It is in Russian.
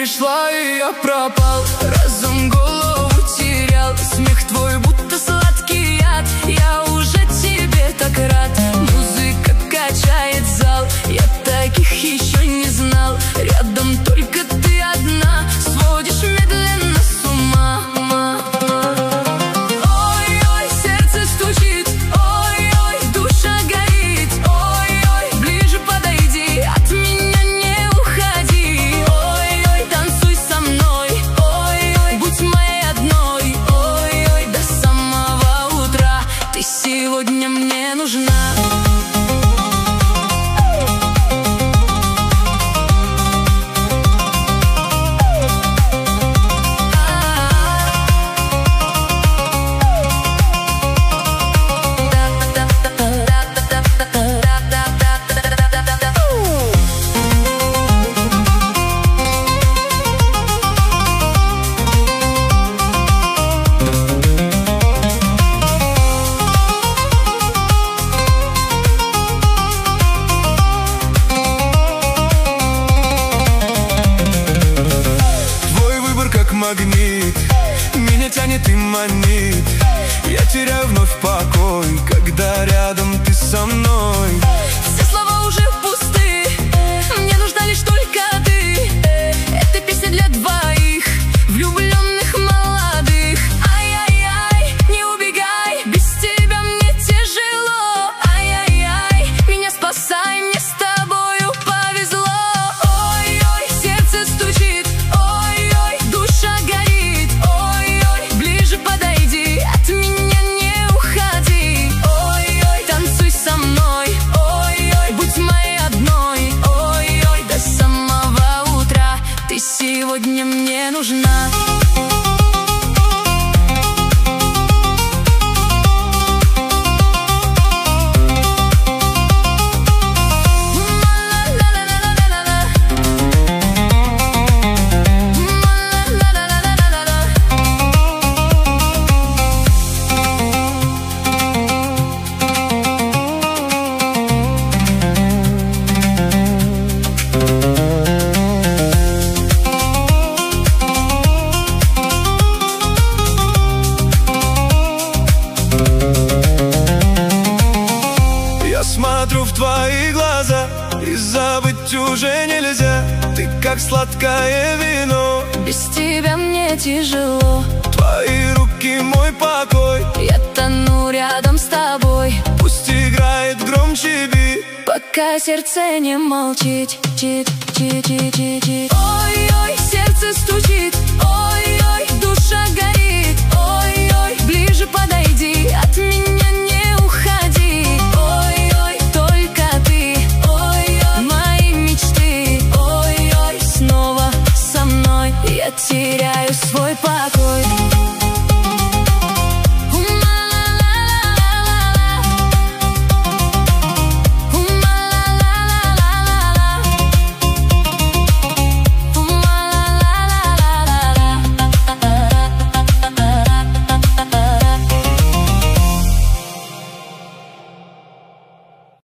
пришла, и я пропал. Разум голову терял, смех твой будто сладкий яд. Я уже тебе так рад, музыка качает зал. Я таких еще не знал, рядом только ты одна, сводишь медленно с ума. Ой-ой, сердце стучит, ой-ой, душа горит, ой-ой, ближе подойди, от меня не уходи. Ой-ой, танцуй со мной, ой-ой, будь моей одной, ой-ой, до самого утра ты сегодня мне нужна. Магнит, меня тянет и манит. Я теряю вновь покой, когда рядом ты со мной. Все слова уже пусты, мне нужна лишь только ты. Эта песня для двоих, влюбленных молодых. Ай-яй-яй, не убегай, без тебя мне тяжело. Ай-яй-яй, меня спасай, мне с тобою повезло. Ой-ой, сердце стучит, ой-ой, душа горит, ой-ой, ближе подойди, от меня не уходи. Ой-ой, танцуй со мной, ой-ой, будь моей одной, ой-ой, до самого утра ты сегодня мне нужна. Смотрю в твои глаза, и забыть уже нельзя. Ты как сладкое вино, без тебя мне тяжело. Твои руки мой покой, я тону рядом с тобой. Пусть играет громче бит, пока сердце не молчит. Ой-ой, сердце стучит, ой-ой, душа горит, ой-ой, ближе подойди, от меня не уходи. Ой-ой, только ты, ой-ой, мои мечты, ой-ой, снова со мной я теряю свой